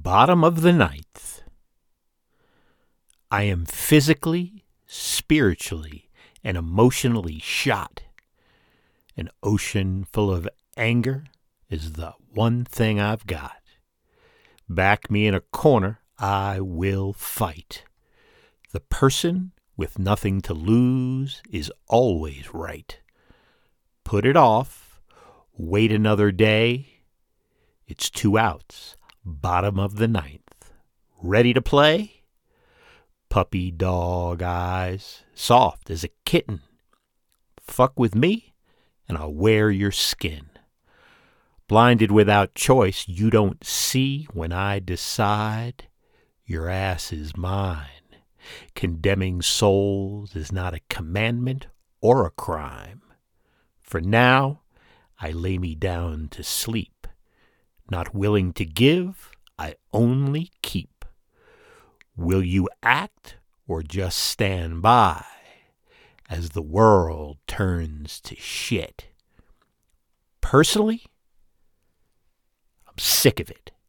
Bottom of the ninth. I am physically, spiritually, and emotionally shot. An ocean full of anger is the one thing I've got. Back me in a corner, I will fight. The person with nothing to lose is always right. Put it off, wait another day. It's 2 outs, bottom of the ninth. Ready to play? Puppy dog eyes, soft as a kitten. Fuck with me, and I'll wear your skin. Blinded without choice, you don't see when I decide your ass is mine. Condemning souls is not a commandment or a crime. For now, I lay me down to sleep. Not willing to give, I only keep. Will you act or just stand by as the world turns to shit? Personally, I'm sick of it.